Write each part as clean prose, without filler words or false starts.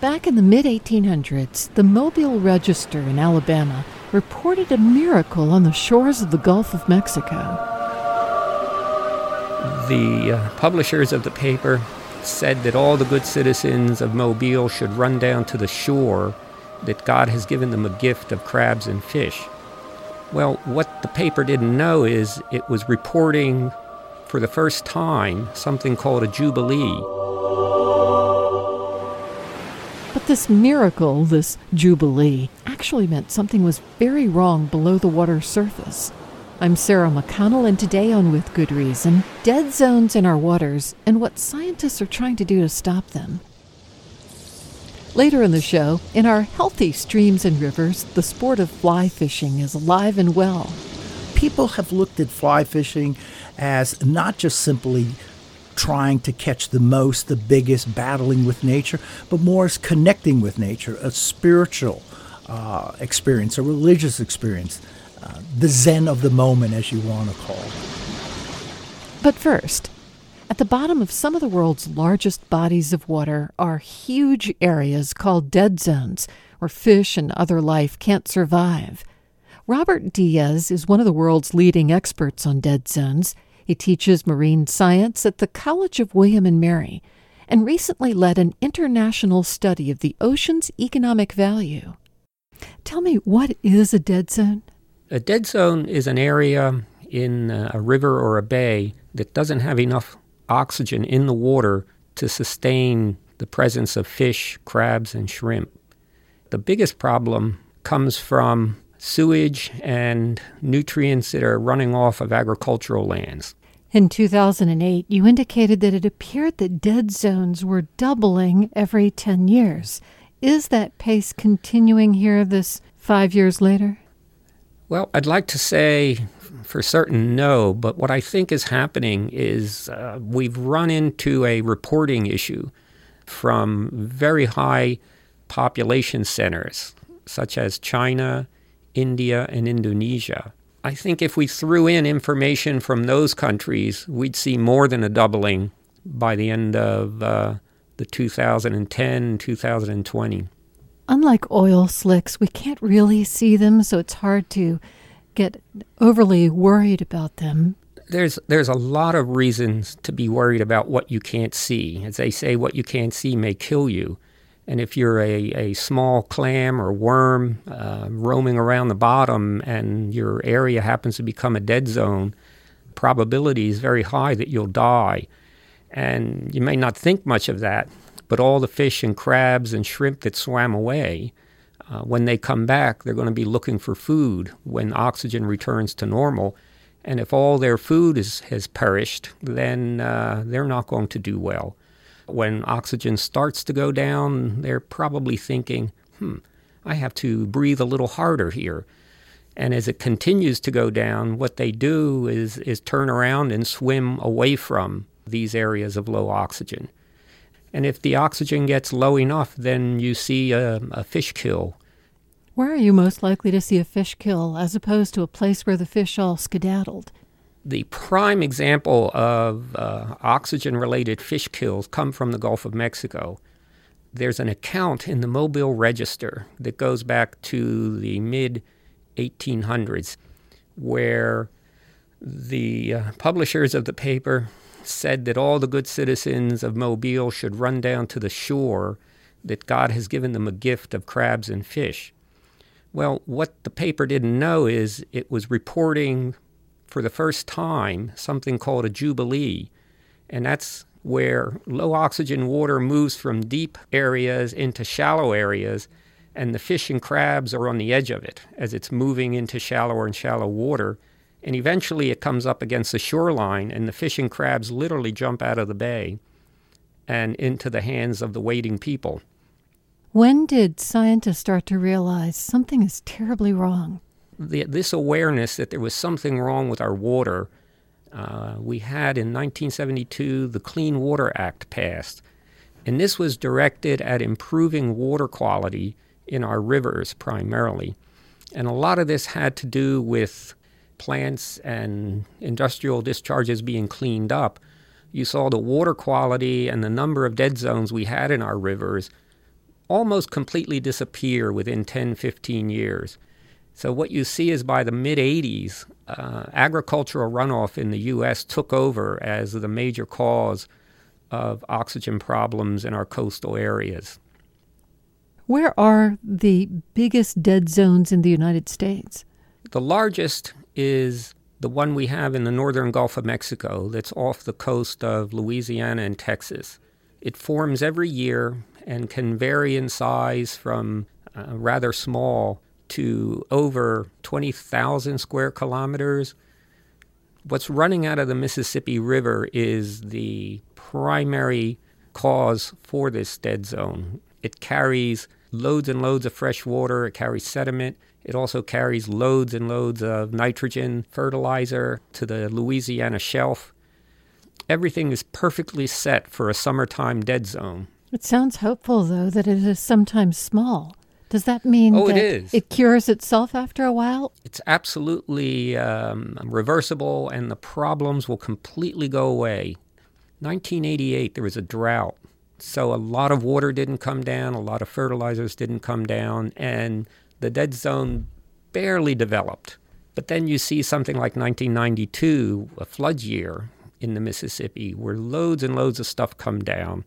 Back in the mid-1800s, the Mobile Register in Alabama reported a miracle on the shores of the Gulf of Mexico. The publishers of the paper said that all the good citizens of Mobile should run down to the shore, that God has given them a gift of crabs and fish. Well, what the paper didn't know is it was reporting for the first time something called a jubilee. But this miracle, this jubilee, actually meant something was very wrong below the water's surface. I'm Sarah McConnell, and today on With Good Reason, dead zones in our waters and what scientists are trying to do to stop them. Later in the show, in our healthy streams and rivers, the sport of fly fishing is alive and well. People have looked at fly fishing as not just simply trying to catch the most, the biggest, battling with nature, but more as connecting with nature, a spiritual experience, a religious experience, the zen of the moment, as you want to call it. But first, at the bottom of some of the world's largest bodies of water are huge areas called dead zones, where fish and other life can't survive. Robert Diaz is one of the world's leading experts on dead zones. He teaches marine science at the College of William and Mary, and recently led an international study of the ocean's economic value. Tell me, what is a dead zone? A dead zone is an area in a river or a bay that doesn't have enough oxygen in the water to sustain the presence of fish, crabs, and shrimp. The biggest problem comes from sewage and nutrients that are running off of agricultural lands. In 2008, you indicated that it appeared that dead zones were doubling every 10 years. Is that pace continuing here this 5 years later? Well, I'd like to say for certain no, but what I think is happening is we've run into a reporting issue from very high population centers, such as China, India, and Indonesia. I think if we threw in information from those countries, we'd see more than a doubling by the end of the 2010, 2020. Unlike oil slicks, we can't really see them, so it's hard to get overly worried about them. There's a lot of reasons to be worried about what you can't see. As they say, what you can't see may kill you. And if you're a small clam or worm roaming around the bottom and your area happens to become a dead zone, probability is very high that you'll die. And you may not think much of that, but all the fish and crabs and shrimp that swam away, when they come back, they're going to be looking for food when oxygen returns to normal. And if all their food has perished, then they're not going to do well. When oxygen starts to go down, they're probably thinking, I have to breathe a little harder here. And as it continues to go down, what they do is turn around and swim away from these areas of low oxygen. And if the oxygen gets low enough, then you see a fish kill. Where are you most likely to see a fish kill as opposed to a place where the fish all skedaddled? The prime example of oxygen-related fish kills come from the Gulf of Mexico. There's an account in the Mobile Register that goes back to the mid-1800s where the publishers of the paper said that all the good citizens of Mobile should run down to the shore, that God has given them a gift of crabs and fish. Well, what the paper didn't know is it was reporting for the first time something called a jubilee, and that's where low oxygen water moves from deep areas into shallow areas, and the fish and crabs are on the edge of it as it's moving into shallower and shallow water, and eventually it comes up against the shoreline, and the fish and crabs literally jump out of the bay and into the hands of the waiting people. When did scientists start to realize something is terribly wrong? This awareness that there was something wrong with our water, we had in 1972 the Clean Water Act passed. And this was directed at improving water quality in our rivers primarily. And a lot of this had to do with plants and industrial discharges being cleaned up. You saw the water quality and the number of dead zones we had in our rivers almost completely disappear within 10, 15 years. So what you see is by the mid-'80s, agricultural runoff in the U.S. took over as the major cause of oxygen problems in our coastal areas. Where are the biggest dead zones in the United States? The largest is the one we have in the northern Gulf of Mexico that's off the coast of Louisiana and Texas. It forms every year and can vary in size from rather small to over 20,000 square kilometers. What's running out of the Mississippi River is the primary cause for this dead zone. It carries loads and loads of fresh water. It carries sediment. It also carries loads and loads of nitrogen fertilizer to the Louisiana shelf. Everything is perfectly set for a summertime dead zone. It sounds hopeful, though, that it is sometimes small. Does that mean that it is. It cures itself after a while? It's absolutely reversible, and the problems will completely go away. 1988, there was a drought. So a lot of water didn't come down, a lot of fertilizers didn't come down, and the dead zone barely developed. But then you see something like 1992, a flood year in the Mississippi, where loads and loads of stuff come down,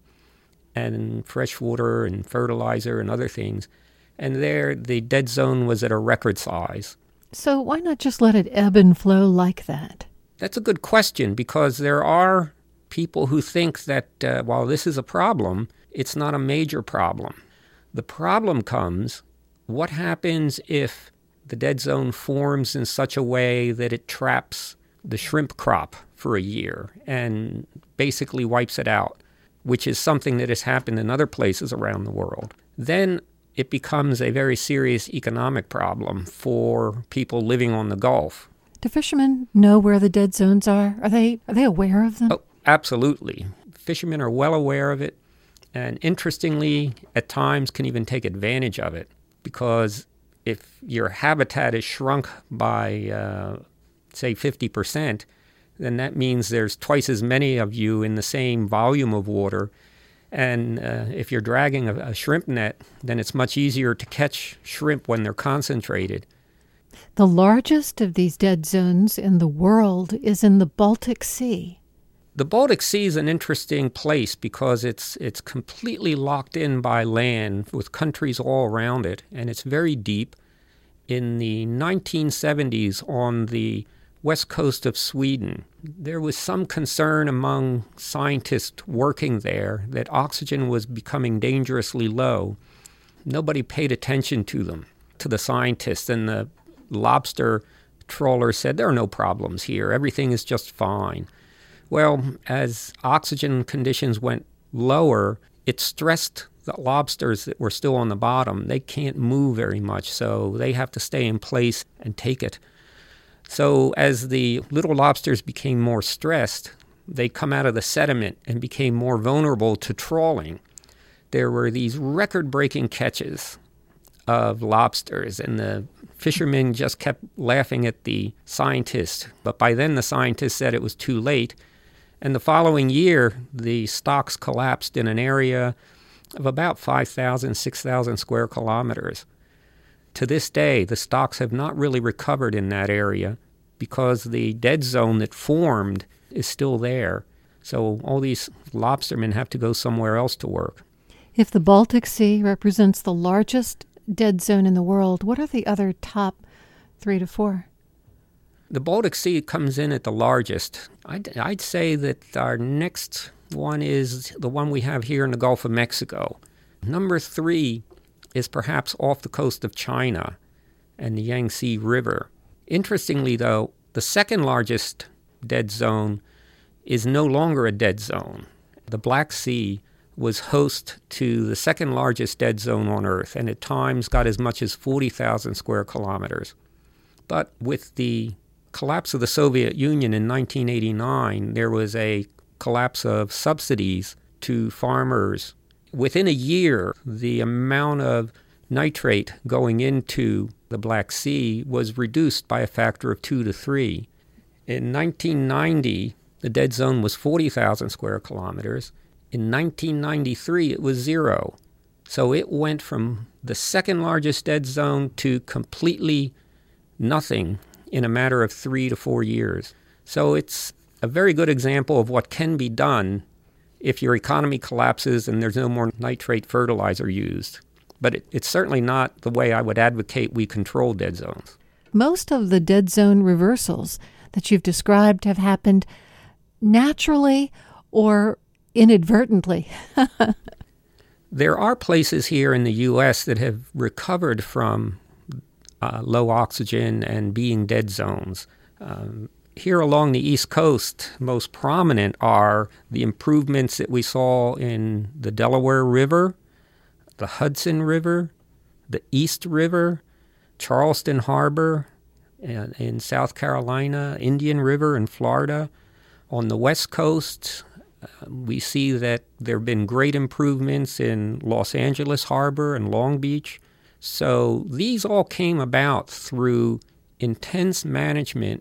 and fresh water and fertilizer and other things. And there, the dead zone was at a record size. So why not just let it ebb and flow like that? That's a good question, because there are people who think that while this is a problem, it's not a major problem. The problem comes, what happens if the dead zone forms in such a way that it traps the shrimp crop for a year and basically wipes it out, which is something that has happened in other places around the world? Then it becomes a very serious economic problem for people living on the Gulf. Do fishermen know where the dead zones are? Are they aware of them? Oh, absolutely. Fishermen are well aware of it, and interestingly, at times can even take advantage of it, because if your habitat is shrunk by, say, 50%, then that means there's twice as many of you in the same volume of water. And if you're dragging a shrimp net, then it's much easier to catch shrimp when they're concentrated. The largest of these dead zones in the world is in the Baltic Sea. The Baltic Sea is an interesting place because it's completely locked in by land with countries all around it, and it's very deep. In the 1970s, on the west coast of Sweden, there was some concern among scientists working there that oxygen was becoming dangerously low. Nobody paid attention to them, to the scientists, and the lobster trawlers said, there are no problems here, everything is just fine. Well, as oxygen conditions went lower, it stressed the lobsters that were still on the bottom. They can't move very much, so they have to stay in place and take it. So as the little lobsters became more stressed, they come out of the sediment and became more vulnerable to trawling. There were these record-breaking catches of lobsters, and the fishermen just kept laughing at the scientists. But by then the scientists said it was too late. And the following year, the stocks collapsed in an area of about 5,000, 6,000 square kilometers. To this day, the stocks have not really recovered in that area because the dead zone that formed is still there. So all these lobstermen have to go somewhere else to work. If the Baltic Sea represents the largest dead zone in the world, what are the other top 3 to 4? The Baltic Sea comes in at the largest. I'd say that our next one is the one we have here in the Gulf of Mexico. Number 3 is perhaps off the coast of China and the Yangtze River. Interestingly, though, the second largest dead zone is no longer a dead zone. The Black Sea was host to the second largest dead zone on Earth, and at times got as much as 40,000 square kilometers. But with the collapse of the Soviet Union in 1989, there was a collapse of subsidies to farmers. Within a year, the amount of nitrate going into the Black Sea was reduced by a factor of 2 to 3. In 1990, the dead zone was 40,000 square kilometers. In 1993, it was 0. So it went from the second largest dead zone to completely nothing in a matter of 3 to 4 years. So it's a very good example of what can be done if your economy collapses and there's no more nitrate fertilizer used. But it's certainly not the way I would advocate we control dead zones. Most of the dead zone reversals that you've described have happened naturally or inadvertently. There are places here in the U.S. that have recovered from low oxygen and being dead zones. Here along the East Coast, most prominent are the improvements that we saw in the Delaware River, the Hudson River, the East River, Charleston Harbor in South Carolina, Indian River in Florida. On the West Coast, we see that there have been great improvements in Los Angeles Harbor and Long Beach. So these all came about through intense management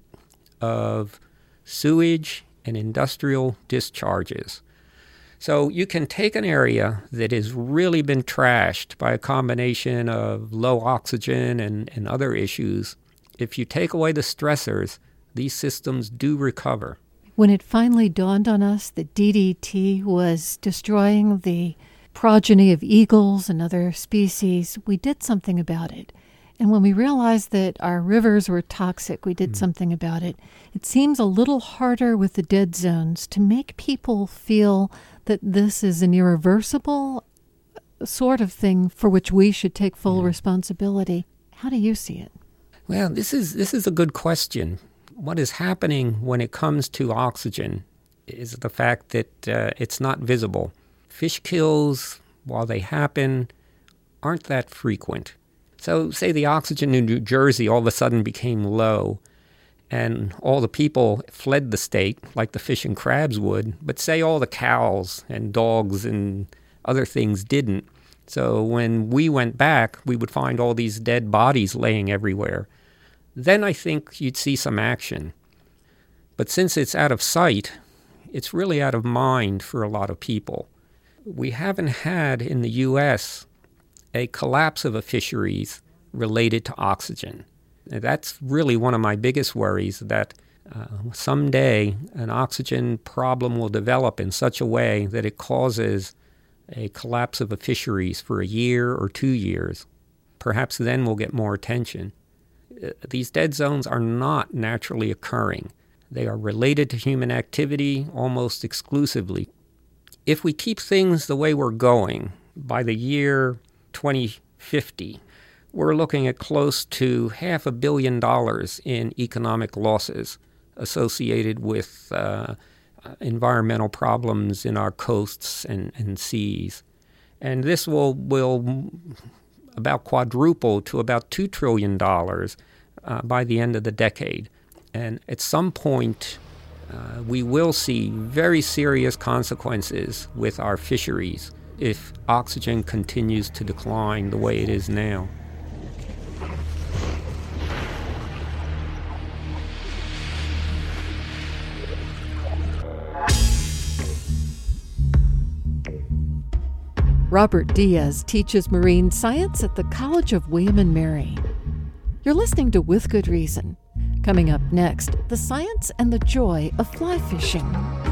of sewage and industrial discharges. So you can take an area that has really been trashed by a combination of low oxygen and other issues. If you take away the stressors, these systems do recover. When it finally dawned on us that DDT was destroying the progeny of eagles and other species, we did something about it. And when we realized that our rivers were toxic, we did something about it. It seems a little harder with the dead zones to make people feel that this is an irreversible sort of thing for which we should take full responsibility. How do you see it? Well, this is a good question. What is happening when it comes to oxygen is the fact that it's not visible. Fish kills, while they happen, aren't that frequent. So say the oxygen in New Jersey all of a sudden became low and all the people fled the state like the fish and crabs would, but say all the cows and dogs and other things didn't. So when we went back, we would find all these dead bodies laying everywhere. Then I think you'd see some action. But since it's out of sight, it's really out of mind for a lot of people. We haven't had in the U.S. a collapse of a fisheries related to oxygen. That's really one of my biggest worries, that someday an oxygen problem will develop in such a way that it causes a collapse of a fisheries for a year or 2 years. Perhaps then we'll get more attention. These dead zones are not naturally occurring. They are related to human activity almost exclusively. If we keep things the way we're going, by the year 2050, we're looking at close to $500 million in economic losses associated with environmental problems in our coasts and seas. And this will about quadruple to about $2 trillion by the end of the decade. And at some point, we will see very serious consequences with our fisheries if oxygen continues to decline the way it is now. Robert Diaz teaches marine science at the College of William and Mary. You're listening to With Good Reason. Coming up next, the science and the joy of fly fishing.